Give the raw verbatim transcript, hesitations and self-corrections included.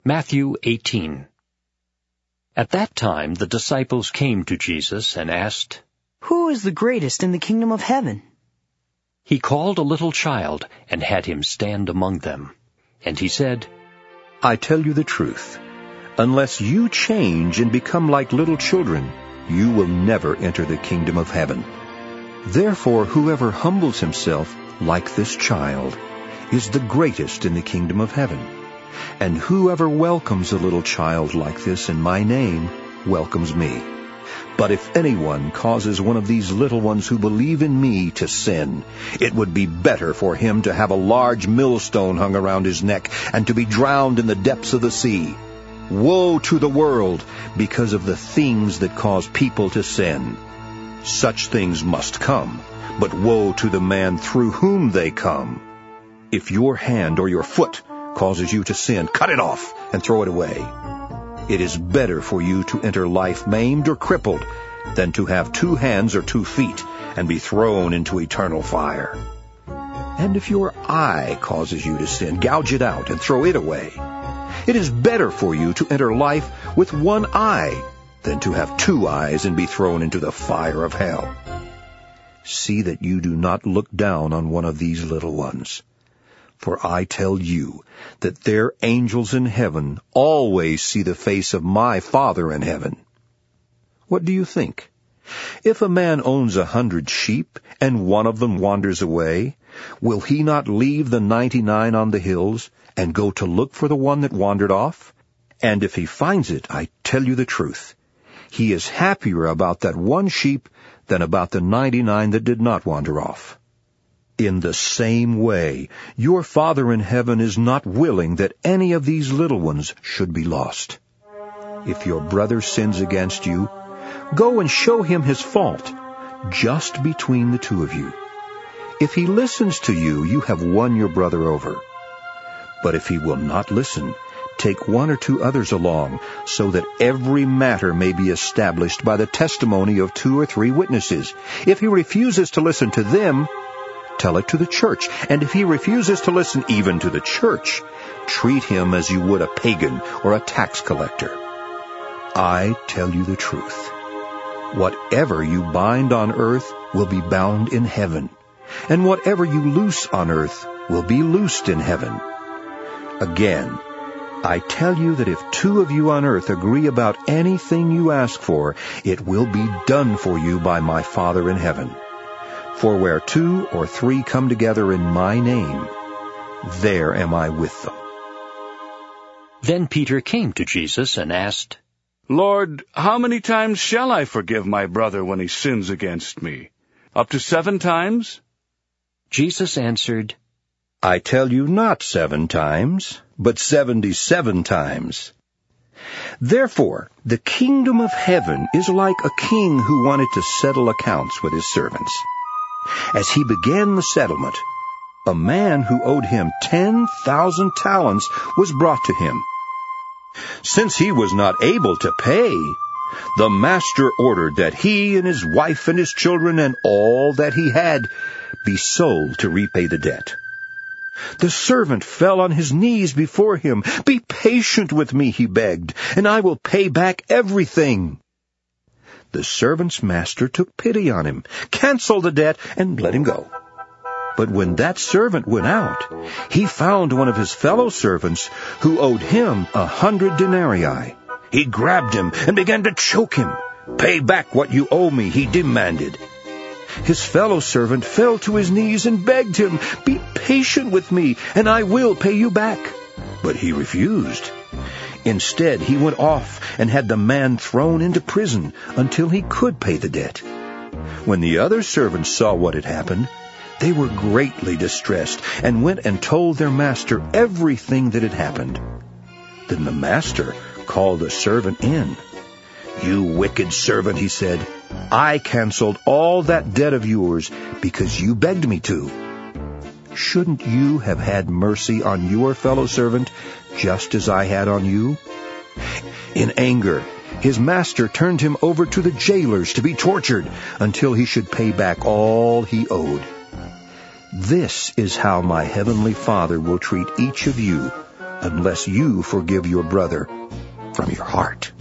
Matthew eighteen. At that time the disciples came to Jesus and asked, "Who is the greatest in the kingdom of heaven?" He called a little child and had him stand among them. And he said, I tell you the truth, unless you change and become like little children, you will never enter the kingdom of heaven. Therefore, whoever humbles himself like this child is the greatest in the kingdom of heaven. And whoever welcomes a little child like this in my name welcomes me. But if anyone causes one of these little ones who believe in me to sin, it would be better for him to have a large millstone hung around his neck and to be drowned in the depths of the sea. Woe to the world because of the things that cause people to sin. Such things must come, but woe to the man through whom they come. If your hand or your foot causes you to sin, cut it off and throw it away. It is better for you to enter life maimed or crippled than to have two hands or two feet and be thrown into eternal fire. And if your eye causes you to sin, gouge it out and throw it away. It is better for you to enter life with one eye than to have two eyes and be thrown into the fire of hell. See that you do not look down on one of these little ones. For I tell you that their angels in heaven always see the face of my Father in heaven. What do you think? If a man owns a hundred sheep, and one of them wanders away, will he not leave the ninety-nine on the hills, and go to look for the one that wandered off? And if he finds it, I tell you the truth, he is happier about that one sheep than about the ninety-nine that did not wander off. In the same way, your Father in heaven is not willing that any of these little ones should be lost. If your brother sins against you, go and show him his fault, just between the two of you. If he listens to you, you have won your brother over. But if he will not listen, take one or two others along, so that every matter may be established by the testimony of two or three witnesses. If he refuses to listen to them, tell it to the church. And if he refuses to listen even to the church, treat him as you would a pagan or a tax collector. I tell you the truth. Whatever you bind on earth will be bound in heaven, and whatever you loose on earth will be loosed in heaven. Again, I tell you that if two of you on earth agree about anything you ask for, it will be done for you by my Father in heaven. For where two or three come together in my name, there am I with them." Then Peter came to Jesus and asked, "Lord, how many times shall I forgive my brother when he sins against me? Up to seven times?" Jesus answered, I tell you not seven times, but seventy-seven times. Therefore, the kingdom of heaven is like a king who wanted to settle accounts with his servants. As he began the settlement, a man who owed him ten thousand talents was brought to him. Since he was not able to pay, the master ordered that he and his wife and his children and all that he had be sold to repay the debt. The servant fell on his knees before him. "Be patient with me," he begged, "and I will pay back everything." The servant's master took pity on him, canceled the debt, and let him go. But when that servant went out, he found one of his fellow servants who owed him a hundred denarii. He grabbed him and began to choke him. "Pay back what you owe me," he demanded. His fellow servant fell to his knees and begged him, "Be patient with me, and I will pay you back." But he refused. Instead, he went off and had the man thrown into prison until he could pay the debt. When the other servants saw what had happened, they were greatly distressed and went and told their master everything that had happened. Then the master called the servant in. "You wicked servant," he said, "I canceled all that debt of yours because you begged me to. Shouldn't you have had mercy on your fellow servant just as I had on you?" In anger, his master turned him over to the jailers to be tortured until he should pay back all he owed. This is how my heavenly Father will treat each of you unless you forgive your brother from your heart.